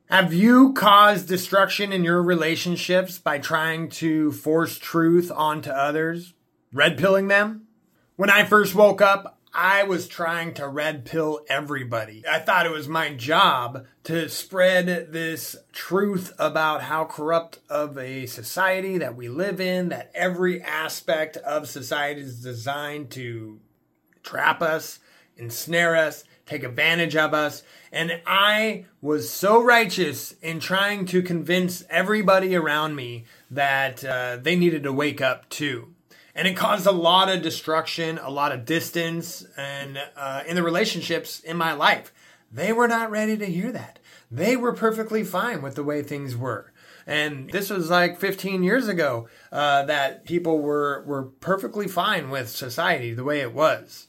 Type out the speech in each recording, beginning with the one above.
Have you caused destruction in your relationships by trying to force truth onto others? Red pilling them? When I first woke up, I was trying to red pill everybody. I thought it was my job to spread this truth about how corrupt of a society that we live in, that every aspect of society is designed to trap us, ensnare us, take advantage of us. And I was so righteous in trying to convince everybody around me that they needed to wake up too. And it caused a lot of destruction, a lot of distance, and in the relationships in my life. They were not ready to hear that. They were perfectly fine with the way things were. And this was like 15 years ago that people were perfectly fine with society the way it was.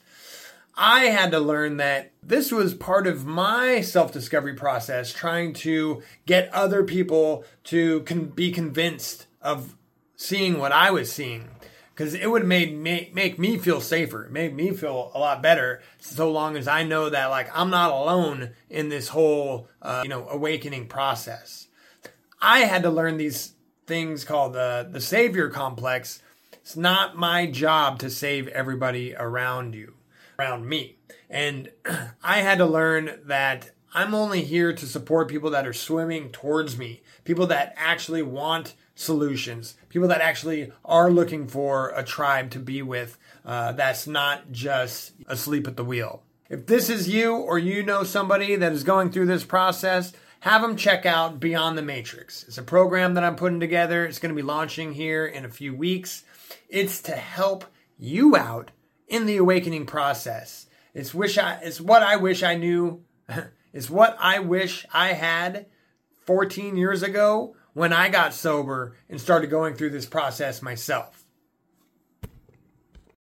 I had to learn that this was part of my self-discovery process, trying to get other people to be convinced of seeing what I was seeing. Because it would make me feel safer. It made me feel a lot better, so long as I know that like I'm not alone in this whole awakening process. I had to learn these things called the savior complex. It's not my job to save everybody around me. And I had to learn that I'm only here to support people that are swimming towards me, people that actually want solutions, people that actually are looking for a tribe to be with that's not just asleep at the wheel. If this is you, or you know somebody that is going through this process, have them check out Beyond the Matrix. It's a program that I'm putting together. It's going to be launching here in a few weeks. It's to help you out in the awakening process. It's what I wish I knew. It's what I wish I had 14 years ago when I got sober and started going through this process myself.